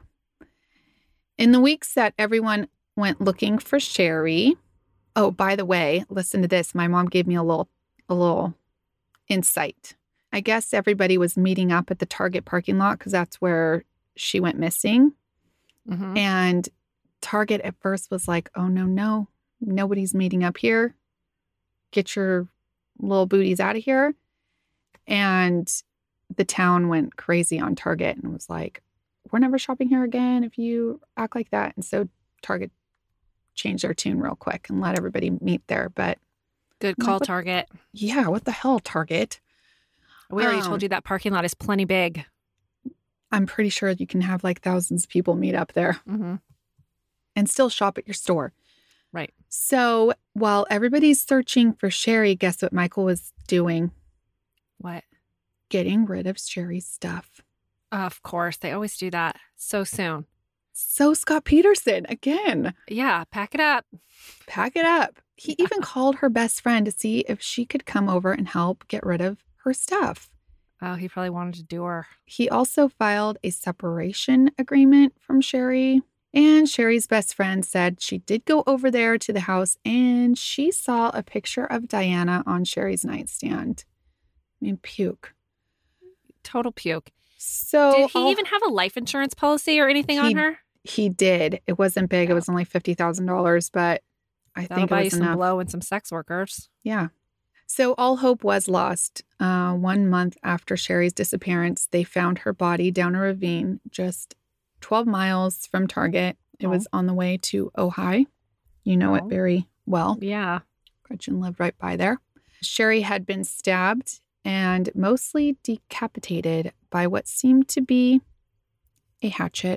In the weeks that everyone went looking for Sherry, oh, by the way, listen to this. My mom gave me a little a little insight. I guess everybody was meeting up at the Target parking lot because that's where she went missing. Mhm. And Target at first was like, oh, no, no, nobody's meeting up here. Get your little booties out of here. And the town went crazy on Target and was like, we're never shopping here again if you act like that. And so Target changed their tune real quick and let everybody meet there. But Good Like call, what- Target. yeah, what the hell, Target? We already Um, told you that parking lot is plenty big. I'm pretty sure you can have like thousands of people meet up there Mm-hmm. and still shop at your store. Right. So while everybody's searching for Sherry, guess what Michael was doing? What? Getting rid of Sherry's stuff. Of course. They always do that so soon. So Scott Peterson, again, Yeah. Pack it up. pack it up. He Yeah. even called her best friend to see if she could come over and help get rid of her stuff. Oh, he probably wanted to do her. He also filed a separation agreement from Sherry. And Sherry's best friend said she did go over there to the house and she saw a picture of Diana on Sherry's nightstand. I mean, puke. Total puke. So Did he I'll- even have a life insurance policy or anything on He- her? He did. It wasn't big. It was only fifty thousand dollars, but I That'll think it buy you was some enough. blow and some sex workers. Yeah. So all hope was lost. Uh, one month after Sherry's disappearance, they found her body down a ravine just twelve miles from Target. It Oh. was on the way to Ojai. You know it Oh. very well. Yeah. Gretchen lived right by there. Sherry had been stabbed and mostly decapitated by what seemed to be a hatchet.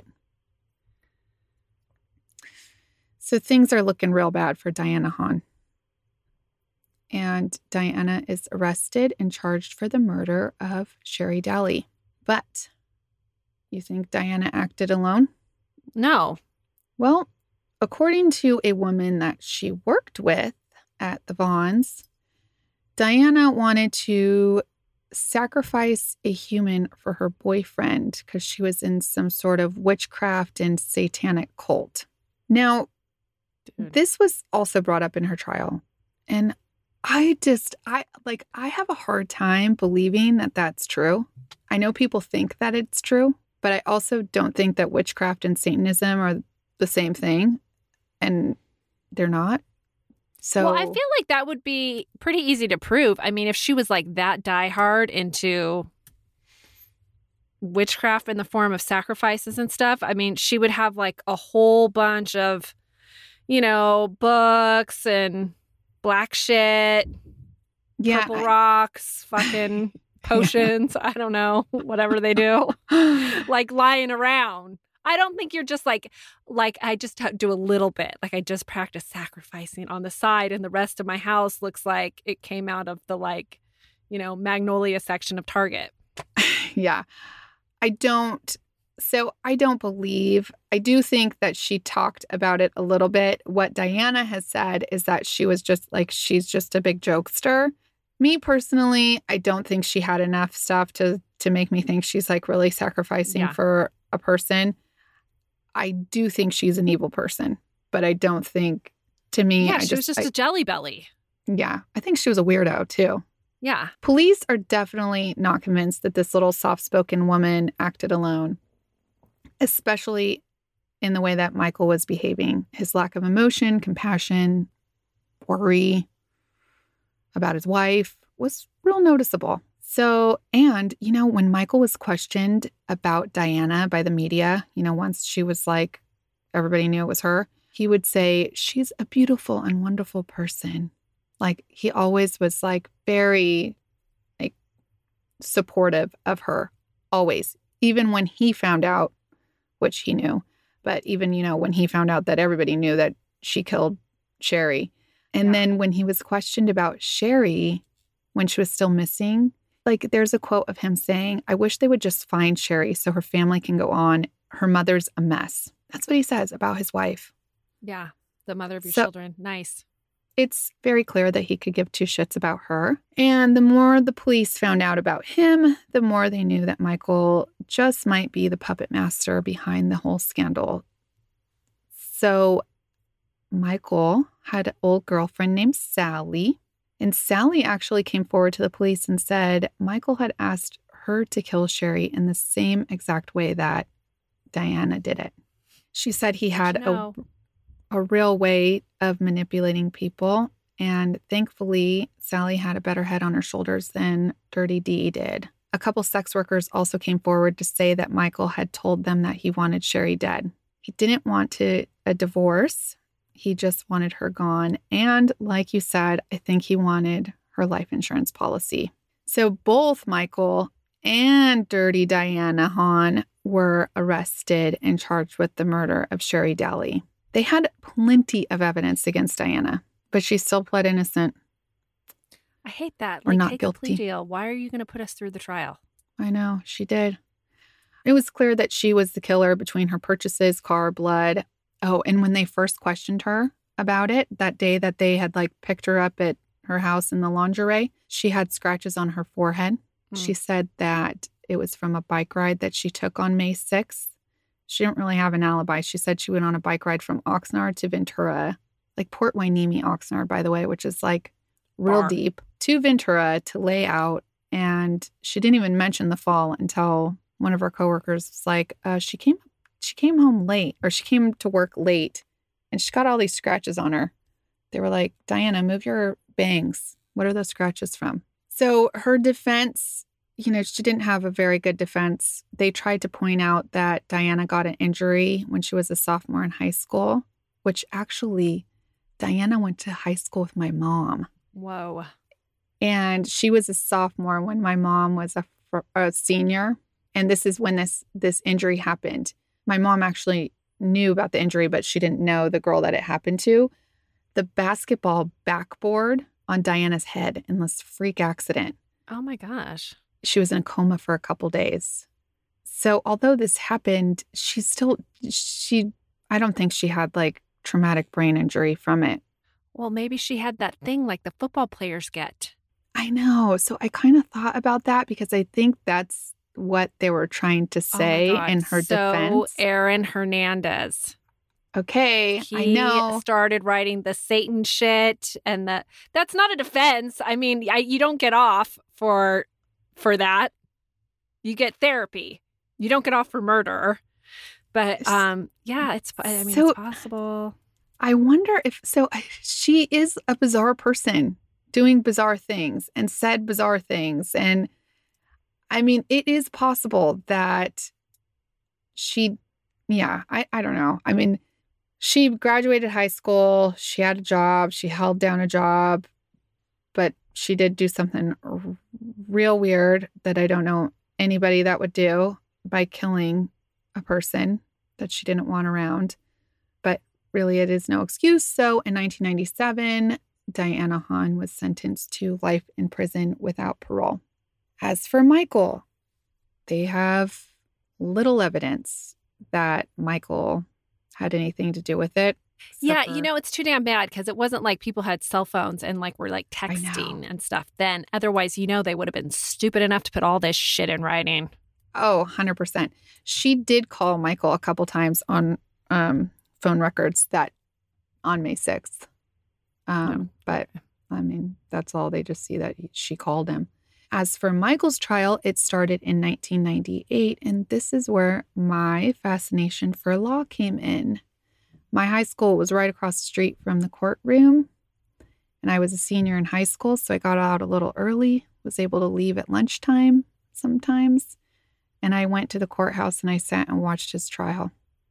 So things are looking real bad for Diana Hahn. And Diana is arrested and charged for the murder of Sherry Daly. But you think Diana acted alone? No. Well, according to a woman that she worked with at the Vaughns, Diana wanted to sacrifice a human for her boyfriend because she was in some sort of witchcraft and satanic cult. Now, Dude. this was also brought up in her trial. And I just, I like, I have a hard time believing that that's true. I know people think that it's true, but I also don't think that witchcraft and Satanism are the same thing. And they're not. So, well, I feel like that would be pretty easy to prove. I mean, if she was like that diehard into witchcraft in the form of sacrifices and stuff, I mean, she would have like a whole bunch of, you know, books and black shit, yeah, purple I- rocks, fucking potions. I don't know, whatever they do, like lying around. I don't think you're just like, like I just do a little bit. Like I just practice sacrificing on the side and the rest of my house looks like it came out of the like, you know, Magnolia section of Target. yeah. I don't, so I don't believe, I do think that she talked about it a little bit. What Diana has said is that she was just like, she's just a big jokester. Me personally, I don't think she had enough stuff to, to make me think she's like really sacrificing Yeah. for a person. I do think she's an evil person, but I don't think, to me, Yeah, I she just, was just I- a jelly belly. yeah, I think she was a weirdo too. Yeah. Police are definitely not convinced that this little soft-spoken woman acted alone, especially in the way that Michael was behaving. His lack of emotion, compassion, worry about his wife was real noticeable. So, and, you know, when Michael was questioned about Diana by the media, you know, once she was like, everybody knew it was her, he would say, she's a beautiful and wonderful person. Like, he always was like very, like, supportive of her, always. Even when he found out, which he knew, but even, you know, when he found out that everybody knew that she killed Sherry. And Yeah. then when he was questioned about Sherry, when she was still missing, like, there's a quote of him saying, I wish they would just find Sherry so her family can go on. Her mother's a mess. That's what he says about his wife. Yeah. The mother of your So- children. Nice. It's very clear that he could give two shits about her. And the more the police found out about him, the more they knew that Michael just might be the puppet master behind the whole scandal. So Michael had an old girlfriend named Sally. And Sally actually came forward to the police and said Michael had asked her to kill Sherry in the same exact way that Diana did it. She said he had a No. a real way of manipulating people. And thankfully, Sally had a better head on her shoulders than Dirty D did. A couple sex workers also came forward to say that Michael had told them that he wanted Sherry dead. He didn't want to a divorce. He just wanted her gone. And like you said, I think he wanted her life insurance policy. So both Michael and Dirty Diana Hahn were arrested and charged with the murder of Sherry Daly. They had plenty of evidence against Diana, but she still pled innocent. I hate that. Or Like, not take a plea guilty. deal. Why are you going to put us through the trial? I know, she did. It was clear that she was the killer between her purchases, car, blood. Oh, and when they first questioned her about it, that day that they had like picked her up at her house in the lingerie, she had scratches on her forehead. Hmm. She said that it was from a bike ride that she took on May sixth. She didn't really have an alibi. She said she went on a bike ride from Oxnard to Ventura, like Port Hueneme, Oxnard, by the way, which is like real Far. deep, to Ventura to lay out. And she didn't even mention the fall until one of her coworkers was like, uh, she came, she came home late, or she came to work late, and she got all these scratches on her. They were like, Diana, move your bangs. What are those scratches from? So her defense, you know, she didn't have a very good defense. They tried to point out that Diana got an injury when she was a sophomore in high school, which actually Diana went to high school with my mom. Whoa. And she was a sophomore when my mom was a, fr- a senior. And this is when this this injury happened. My mom actually knew about the injury, but she didn't know the girl that it happened to. The basketball backboard on Diana's head in this freak accident. Oh my gosh. She was in a coma for a couple days. So although this happened, she still, she, I don't think she had like traumatic brain injury from it. Well, maybe she had that thing like the football players get. I know. So I kind of thought about that because I think that's what they were trying to Oh my say God. in her so defense. Aaron Hernandez. Okay, He I know. started writing the Satan shit, and the that's not a defense. I mean, I, you don't get off for for that. You get therapy. You don't get off for murder. But um, yeah, it's. I mean, So- it's possible. I wonder if so. She is a bizarre person doing bizarre things and said bizarre things, and I mean, it is possible that she. Yeah, I I don't know. I mean. She graduated high school. She had a job. She held down a job, but she did do something r- real weird that I don't know anybody that would do by killing a person that she didn't want around. But really, it is no excuse. So in nineteen ninety-seven, Diana Hahn was sentenced to life in prison without parole. As for Michael, they have little evidence that Michael had anything to do with it. except Yeah, for- you know, it's too damn bad because it wasn't like people had cell phones and like were like I know. texting and stuff then. Otherwise, you know, they would have been stupid enough to put all this shit in writing. Oh, one hundred percent. She did call Michael a couple times on um, phone records that on May sixth. Um, No. But I mean, that's all. They just see that he- she called him. As for Michael's trial, it started in nineteen ninety-eight, and this is where my fascination for law came in. My high school was right across the street from the courtroom, and I was a senior in high school, so I got out a little early, was able to leave at lunchtime sometimes, and I went to the courthouse and I sat and watched his trial.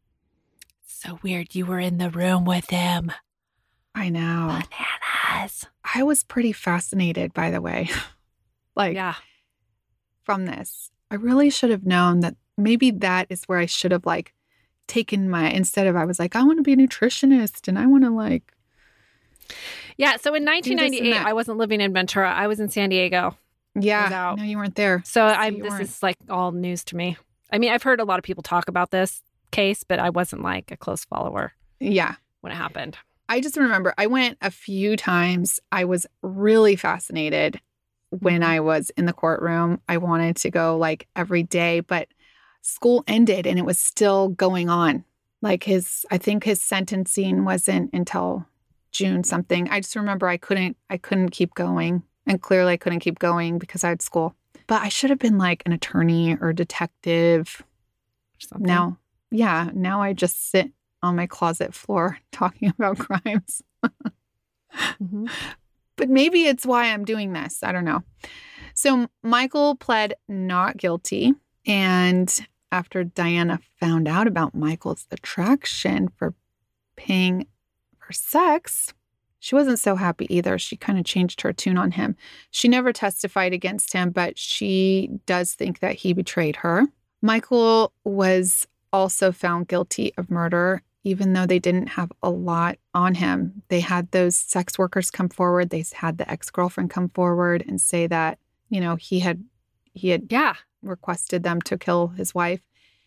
So weird. You were in the room with him. I know. Bananas. I was pretty fascinated, by the way, like Yeah. from this. I really should have known that maybe that is where I should have like taken my, instead of I was like, I want to be a nutritionist and I want to like, Yeah. So in nineteen ninety-eight, that. I wasn't living in Ventura. I was in San Diego. yeah, out. no, you weren't there. So I'm you this weren't. is like all news to me. I mean, I've heard a lot of people talk about this case, but I wasn't like a close follower Yeah. when it happened. I just remember I went a few times. I was really fascinated when Mhm. I was in the courtroom. I wanted to go like every day, but school ended and it was still going on. Like his, I think his sentencing wasn't until June something. I just remember I couldn't, I couldn't keep going, and clearly I couldn't keep going because I had school. But I should have been like an attorney or detective. Or something. Now, yeah, now I just sit on my closet floor talking about crimes. Mhm. But maybe it's why I'm doing this. I don't know. So Michael pled not guilty. And after Diana found out about Michael's attraction for paying for sex, she wasn't so happy either. She kind of changed her tune on him. She never testified against him, but she does think that he betrayed her. Michael was also found guilty of murder, even though they didn't have a lot on him. They had those sex workers come forward. They had the ex-girlfriend come forward and say that, you know, he had he had Yeah. requested them to kill his wife.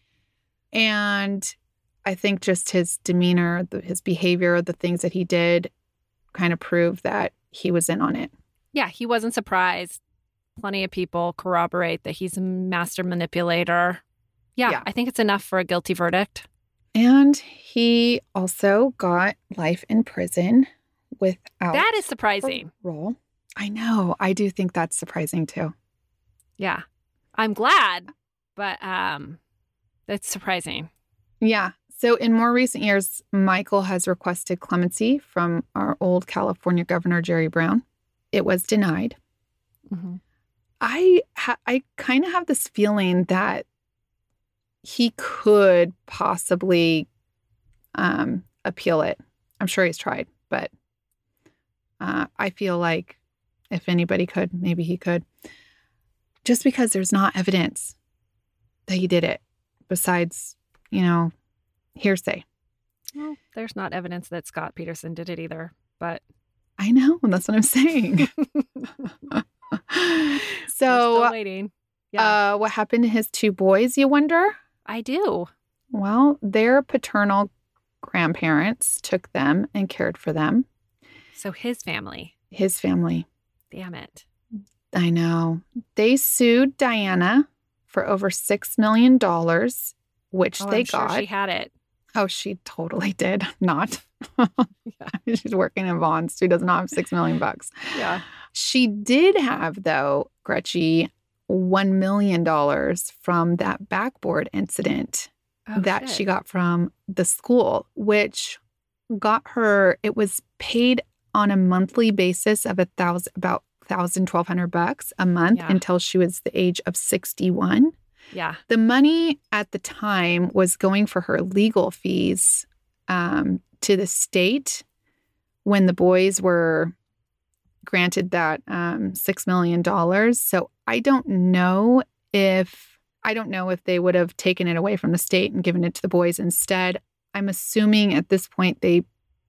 And I think just his demeanor, the, his behavior, the things that he did kind of proved that he was in on it. Yeah. He wasn't surprised. Plenty of people corroborate that he's a master manipulator. Yeah, Yeah. I think it's enough for a guilty verdict. And he also got life in prison without That is surprising. parole. I know. I do think that's surprising too. Yeah. I'm glad, but um that's surprising. Yeah. So in more recent years, Michael has requested clemency from our old California Governor, Jerry Brown. It was denied. Mm-hmm. I ha- I kind of have this feeling that he could possibly um, appeal it. I'm sure he's tried, but uh, I feel like if anybody could, maybe he could. Just because there's not evidence that he did it, besides, you know, hearsay. Well, there's not evidence that Scott Peterson did it either, but I know, and that's what I'm saying. we're So, still waiting. Yeah, uh, what happened to his two boys, you wonder? I do. Well, their paternal grandparents took them and cared for them. So his family. His family. Damn it. I know. They sued Diana for over six million dollars, which Oh, they I'm sure got. she had it. Oh, she totally did not. She's working in bonds. She does not have six million bucks. Yeah. She did have, though, Gretchen, one million dollars from that backboard incident Oh, that shit. she got from the school, which got her, it was paid on a monthly basis of a thousand, about thousand, twelve hundred bucks a month Yeah. until she was the age of sixty-one. Yeah. The money at the time was going for her legal fees um, to the state when the boys were granted that um, six million dollars. So I don't know if I don't know if they would have taken it away from the state and given it to the boys instead. I'm assuming at this point they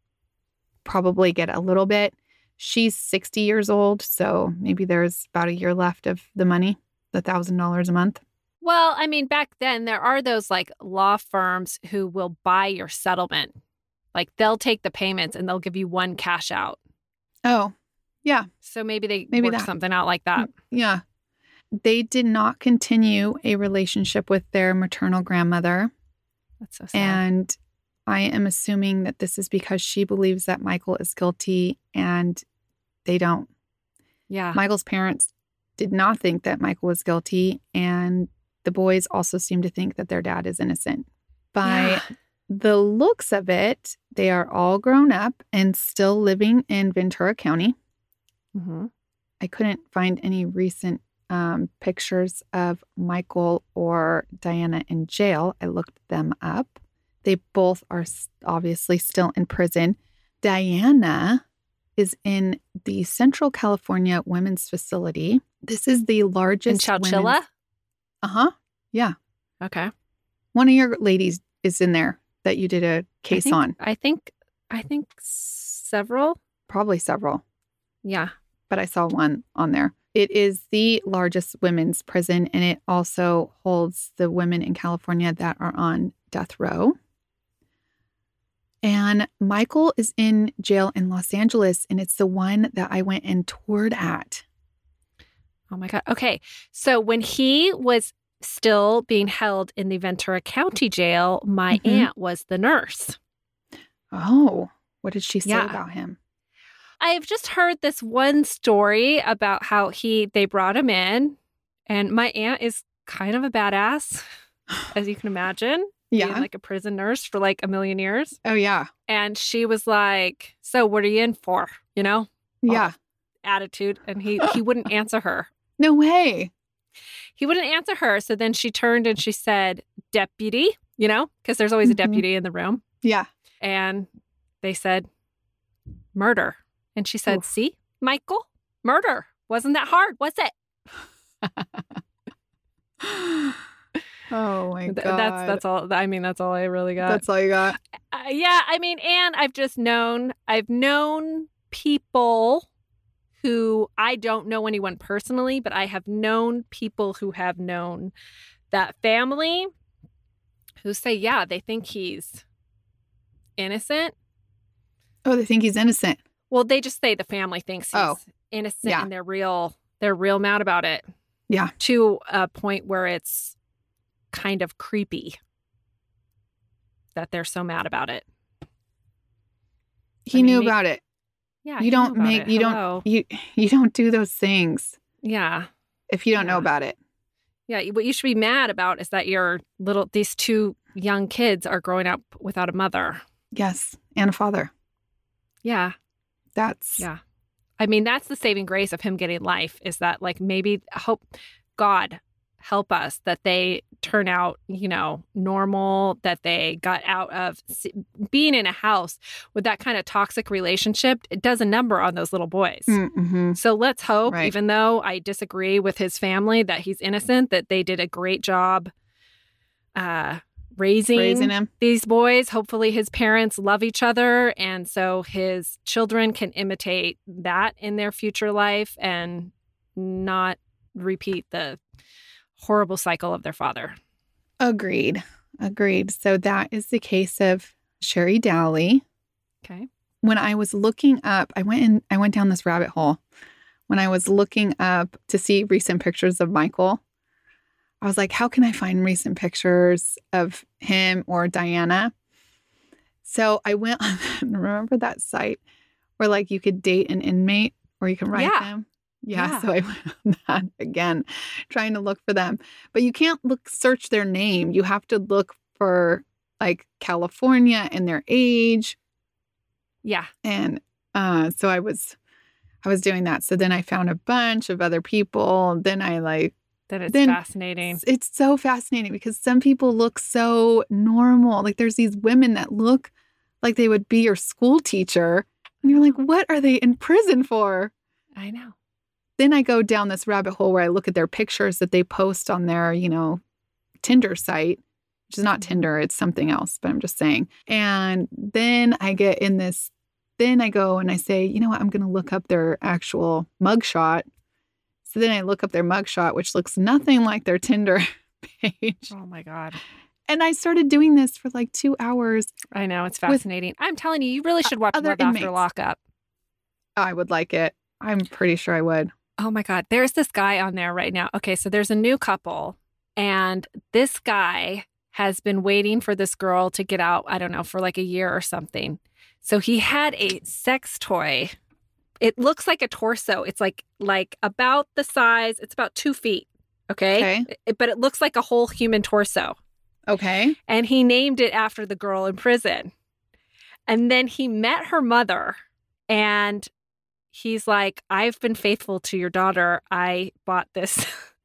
probably get a little bit. She's sixty years old, so maybe there's about a year left of the money, the one thousand dollars a month. Well, I mean, back then there are those like law firms who will buy your settlement. Like they'll take the payments and they'll give you one cash out. Oh, yeah. So maybe they Maybe work that. something out like that. Yeah. They did not continue a relationship with their maternal grandmother. That's so sad. And I am assuming that this is because she believes that Michael is guilty and they don't. yeah. Michael's parents did not think that Michael was guilty. And the boys also seem to think that their dad is innocent. By Yeah. the looks of it, they are all grown up and still living in Ventura County. Mm-hmm. I couldn't find any recent um, pictures of Michael or Diana in jail. I looked them up. They both are s- obviously still in prison. Diana is in the Central California Women's Facility. This is the In largest. Chowchilla? Uh huh. Yeah. Okay. One of your ladies is in there that you did a case I think, on. I think, I think several. Probably several, Yeah. but I saw one on there. It is the largest women's prison, and it also holds the women in California that are on death row. And Michael is in jail in Los Angeles, and it's the one that I went and toured at. Oh my God. Okay. So when he was still being held in the Ventura County jail, my Mhm. aunt was the nurse. Oh, what did she say Yeah. about him? I've just heard this one story about how he they brought him in, and my aunt is kind of a badass, as you can imagine. Being Yeah. like a prison nurse for like a million years. Oh, yeah. And she was like, "So what are you in for?" You know, Yeah. attitude. And he he wouldn't answer her. No way. He wouldn't answer her. So then she turned and she said, "Deputy," you know, because there's always a Mhm. deputy in the room. Yeah. And they said, "Murder." And she said, Oof. "See, Michael, murder. Wasn't that hard, was it?" Oh, my Th- God. That's that's all. I mean, that's all I really got. That's all you got. Uh, yeah, I mean, and I've just known, I've known people who I don't know anyone personally, but I have known people who have known that family who say, yeah, they think he's innocent. Oh, they think he's innocent. Well, they just say the family thinks he's Oh, innocent yeah. and they're real, they're real mad about it. Yeah. To a point where it's kind of creepy that they're so mad about it. He I mean, knew may- about it. Yeah. You he don't knew about make, it. you Hello. don't, you, you don't do those things Yeah. if you don't know Yeah. about it. Yeah. What you should be mad about is that your little, these two young kids are growing up without a mother. Yes. And a father. Yeah. That's, Yeah. I mean, that's the saving grace of him getting life is that, like, maybe hope God help us that they turn out, you know, normal, that they got out of s- being in a house with that kind of toxic relationship. It does a number on those little boys. mm-hmm. So let's hope, Right. even though I disagree with his family, that he's innocent, that they did a great job uh, raising, Raising him. these boys. Hopefully his parents love each other. And so his children can imitate that in their future life and not repeat the horrible cycle of their father. Agreed. Agreed. So that is the case of Sherry Dowley. Okay. When I was looking up, I went in, I went down this rabbit hole when I was looking up to see recent pictures of Michael. I was like, how can I find recent pictures of him or Diana? So I went on, remember that site where like you could date an inmate or you can write Yeah. them? Yeah, Yeah. So I went on that again, trying to look for them. But you can't look, search their name. You have to look for like California and their age. Yeah. And uh, so I was, I was doing that. So then I found a bunch of other people. Then I like, That is Then- fascinating. it's, it's so fascinating because some people look so normal. Like there's these women that look like they would be your school teacher. And you're like, what are they in prison for? I know. Then I go down this rabbit hole where I look at their pictures that they post on their, you know, Tinder site, which is not Tinder, it's something else, but I'm just saying. And then I get in this, then I go and I say, you know what, I'm going to look up their actual mugshot. So then I look up their mugshot, which looks nothing like their Tinder page. Oh my God. And I started doing this for like two hours. I know. It's With fascinating. I'm telling you, you really should watch other Love After inmates. Lockup. I would like it. I'm pretty sure I would. Oh my God. There's this guy on there right now. Okay. So there's a new couple, and this guy has been waiting for this girl to get out, I don't know, for like a year or something. So he had a sex toy. It looks like a torso. It's like like about the size. It's about two feet. Okay. Okay. It- but it looks like a whole human torso. Okay. And he named it after the girl in prison. And then he met her mother, and he's like, I've been faithful to your daughter. I bought this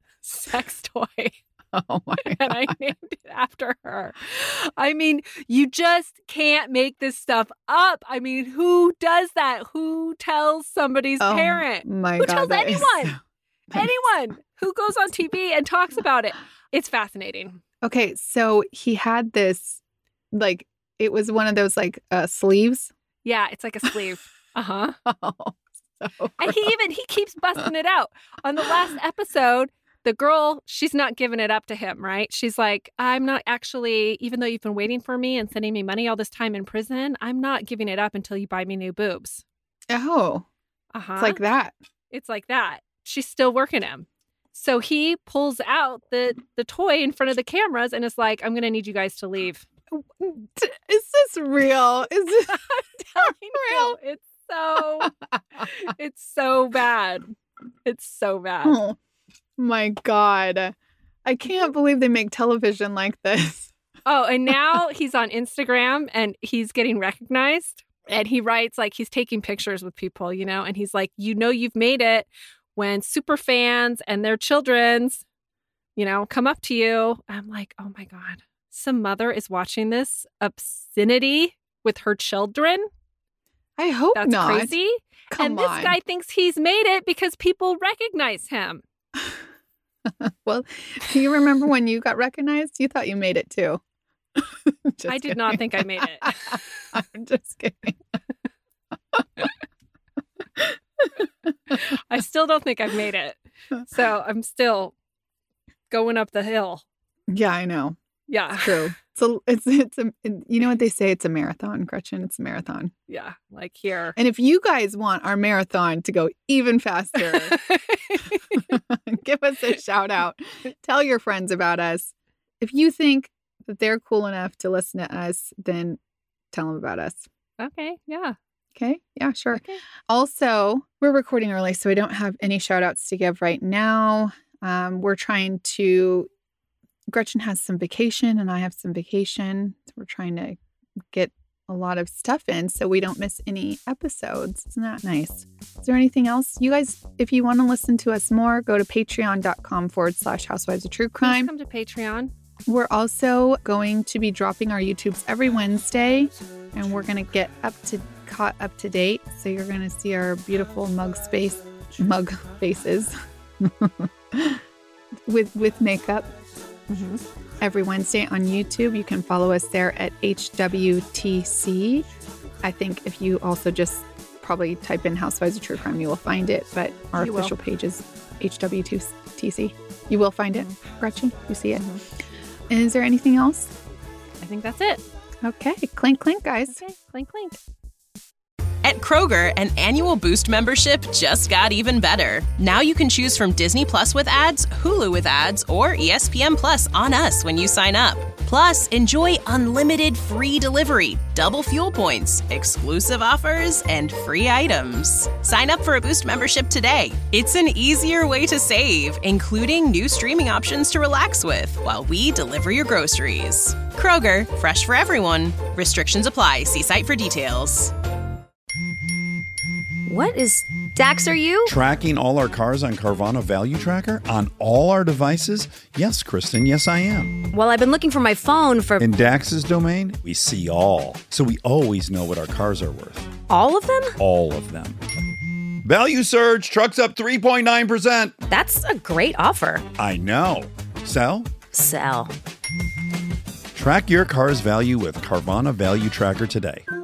sex toy Oh my and I God. named it after her. I mean, you just can't make this stuff up. I mean, who does that? Who tells somebody's Oh parent? my Who God. tells that is anyone? so- Anyone who goes on T V and talks about it. It's fascinating. Okay, so he had this, like, it was one of those like uh, sleeves. Yeah, it's like a sleeve. Uh-huh. Oh, so And he even he keeps busting it out. On the last episode, the girl, she's not giving it up to him, right? She's like, I'm not actually, even though you've been waiting for me and sending me money all this time in prison, I'm not giving it up until you buy me new boobs. oh, Uh-huh. it's like that. It's like that. She's still working him. So he pulls out the the toy in front of the cameras and is like, I'm going to need you guys to leave. Is this real? Is this Telling you, it's so, it's so bad. It's so bad. Oh my God. I can't believe they make television like this. Oh, and now he's on Instagram and he's getting recognized. And he writes like he's taking pictures with people, you know, and he's like, you know, you've made it when super fans and their children's, you know, come up to you. I'm like, oh my God, some mother is watching this obscenity with her children. I hope That's not. crazy. Come and this on. guy thinks he's made it because people recognize him. Well, do you remember when you got recognized? You thought you made it too. Just I did not kidding. think I made it. I'm just kidding. I still don't think I've made it. So I'm still going up the hill. Yeah, I know. Yeah. True. So it's it's a you know what they say, it's a marathon, Gretchen. It's a marathon. Yeah. Like here. And if you guys want our marathon to go even faster, give us a shout out. Tell your friends about us. If you think that they're cool enough to listen to us, then tell them about us. Okay. Yeah. Okay. Yeah, sure. Okay. Also, we're recording early, so I don't have any shout outs to give right now. Um, we're trying to, Gretchen has some vacation and I have some vacation. So we're trying to get a lot of stuff in so we don't miss any episodes. Isn't that nice? Is there anything else? You guys, if you want to listen to us more, go to patreon.com forward slash housewives of true Please crime. come to Patreon. We're also going to be dropping our YouTubes every Wednesday, and we're going to get up to caught up to date. So you're going to see our beautiful mug space, mug faces with with makeup every Wednesday on YouTube. You can follow us there at H W T C. I think if you also just probably type in Housewives of True Crime, you will find it. But our You will. official page is H W T C. You will find it, Gretchen. You see it. And is there anything else? I think that's it. Okay, clink, clink, guys. Okay. Clink, clink. At Kroger, an annual Boost membership just got even better. Now you can choose from Disney Plus with ads, Hulu with ads, or E S P N Plus on us when you sign up. Plus, enjoy unlimited free delivery, double fuel points, exclusive offers, and free items. Sign up for a Boost membership today. It's an easier way to save, including new streaming options to relax with while we deliver your groceries. Kroger, fresh for everyone. Restrictions apply. See site for details. What is Dax, are you? Tracking all our cars on Carvana Value Tracker on all our devices? Yes, Kristen, yes, I am. Well, I've been looking for my phone for... In Dax's domain, we see all. So we always know what our cars are worth. All of them? All of them. Value surge, trucks up three point nine percent. That's a great offer. I know. Sell? Sell. Track your car's value with Carvana Value Tracker today.